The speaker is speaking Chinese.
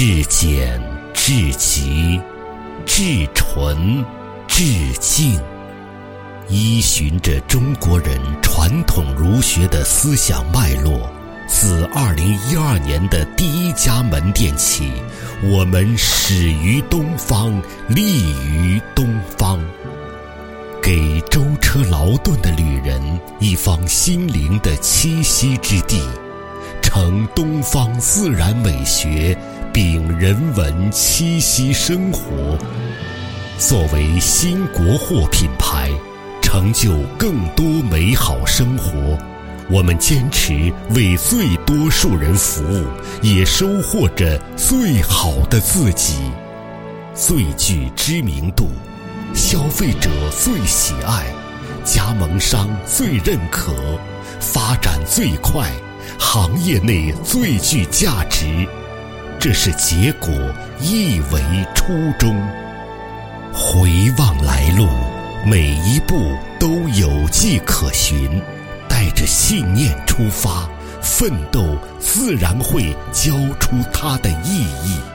至简至极，至纯至净，依循着中国人传统儒学的思想脉络，自2012年的第一家门店起，我们始于东方，立于东方，给舟车劳顿的旅人一方心灵的栖息之地，承东方自然美学秉人文栖息生活。作为新国货品牌，成就更多美好生活，我们坚持为最多数人服务，也收获着最好的自己，最具知名度，消费者最喜爱，加盟商最认可，发展最快，行业内最具价值。这是结果，亦为初衷。回望来路，每一步都有迹可循，带着信念出发，奋斗自然会交出它的意义。